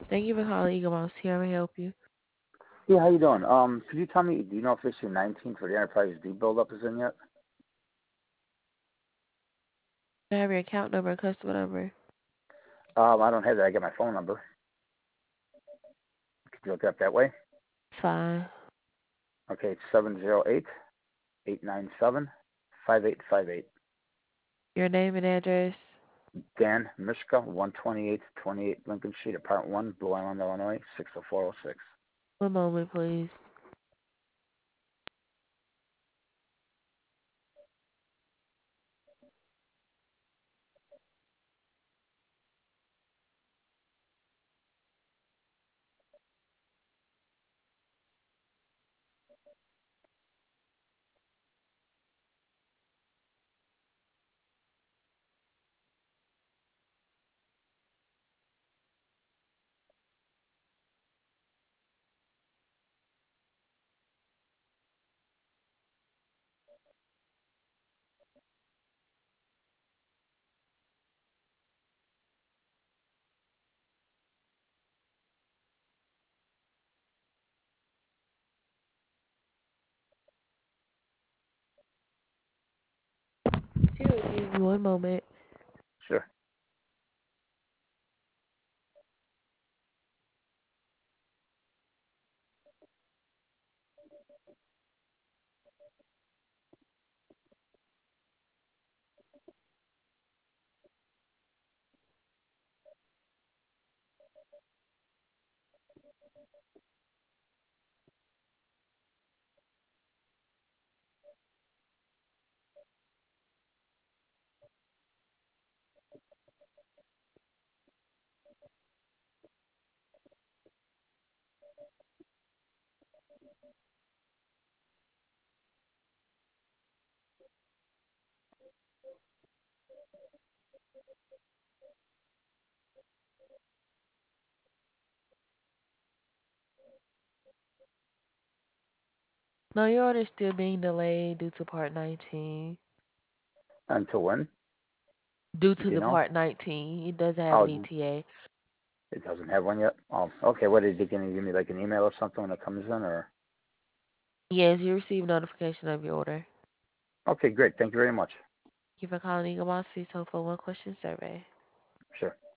Thank you for calling Eagle Mouse. Here, may I help you? Yeah, how you doing? Could you tell me, do you know if issue 19 for the Enterprise D buildup is in yet? I have your account number and customer number. I don't have that. I got my phone number. Could you look it up that way? It's fine. Okay, it's 708-897-5858. Your name and address. Dan Mishka, 128 Lincoln Street, Apartment 1, Blue Island, Illinois, 60406. One moment, please. Excuse me, one moment. Sure. No, your order is still being delayed due to Part 19. Until when? Due Do to you the know? Part 19, it doesn't have an Oh, ETA. it doesn't have one yet? Oh, okay. What is it going to give me, like an email or something when it comes in, or? Yes, you receive notification of your order. Okay, great. Thank you very much. Thank you for calling Eagle Mouse. Please hold for one question survey. Sure.